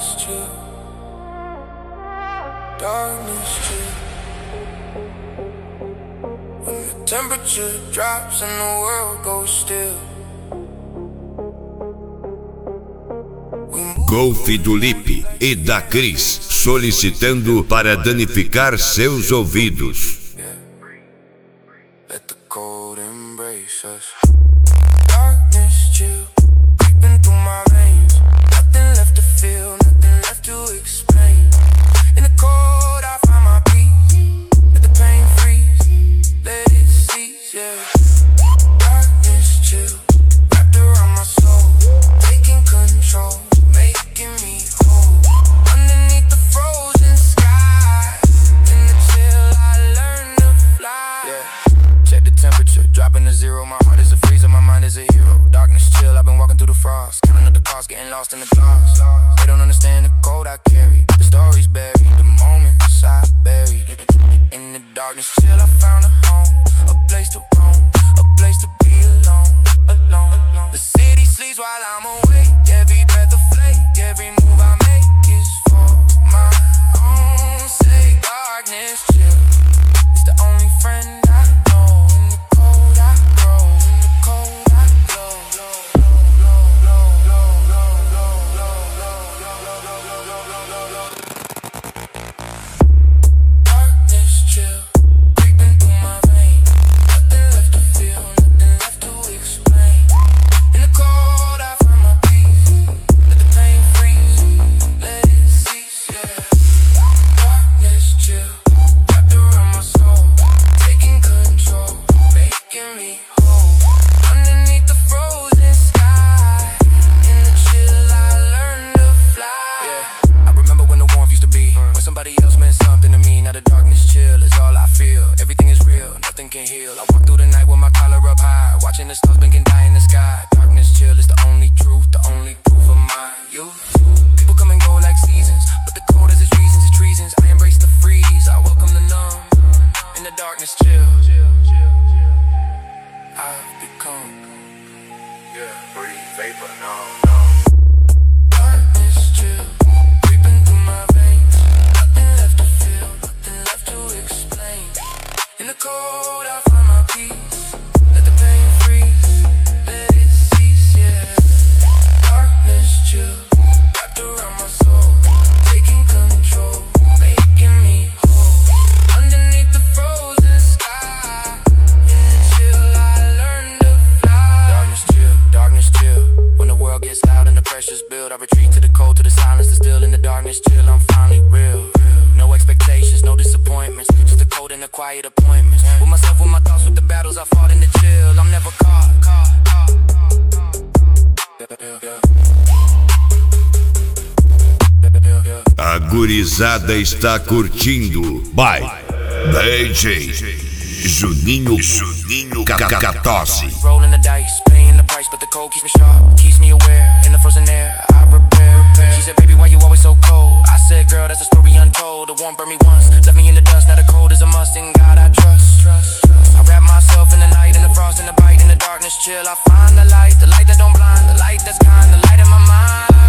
darkness chill. Darkness chill. When the temperature drops and the world goes still. Golf do Lipe e da Cris solicitando para danificar seus ouvidos. Let the cold embrace us. Darkness chill, creeping through my veins. Nothing left to feel, nothing left to explain. In the cold I find my peace. Let the pain freeze, let it cease, yeah. Darkness chill, wrapped around my soul, taking control, making me whole. Underneath the frozen sky, in the chill I learned to fly, yeah. Check the temperature, dropping to zero. My heart is a freezer, my mind is a hero. Darkness chill, I've been walking through the frost, counting up the cost, getting lost in the glass. They don't understand the cold I carry. The story's buried, the moments I buried. In the darkness chill, I found a home, a place to roam, a place to be alone, alone, alone. The city sleeps while I'm awake. Every breath a flake, every move I make is for my own sake. Darkness chill, it's the only friend I know. In the cold I grow, in the cold I glow. Darkness chill, creeping through my veins. Nothing left to feel, nothing left to explain. In the cold I find my peace. Let the pain freeze, let it cease, yeah. Darkness chill, wrapped around my soul, taking control, making me whole. Underneath the frozen sky, in the chill I learned to fly, yeah. I remember when the warmth used to be, when somebody else meant something to me. Now the darkness chill is all I feel. Everything is real, nothing can heal. I walk through the night with my collar up high, watching the stars blink and die in the sky. Darkness chill is the only truth, the only proof of my youth. People come and go like seasons, but the cold has its reasons, its treasons. I embrace the freeze, I welcome the numb. In the darkness chill, I've become, yeah, breathe vapor, no. Darkness chill, creeping through my veins. Nothing left to feel, nothing left to explain. In the cold I find my peace. Let the pain freeze, let it cease, yeah. Darkness chill, wrapped around my soul, taking control, making me whole. Underneath the frozen sky, in the chill I learned to fly. Darkness chill. When the world gets loud and the pressures build, I retreat to the cold, to the silence, to still. In the darkness chill, I'm finally real. No expectations, no disappointments, just the cold and the quiet appointments. With myself, with my thoughts, with the battles I fought in the chill. I'm never caught. A gurizada está curtindo. By DJ Juninho Cacatosse. Rolling the dice, paying the price, but the cold keeps me sharp, keeps me aware. In the frozen air, I prepare. She said, baby, why you always so cold? I said, girl, that's a story untold. The warmth burned me once, left me in the dust. Now the cold is a must, in God I trust. I wrap myself in the night, in the frost, in the bite, in the darkness chill. I find the light that don't blind, the light that's kind, the light in my mind.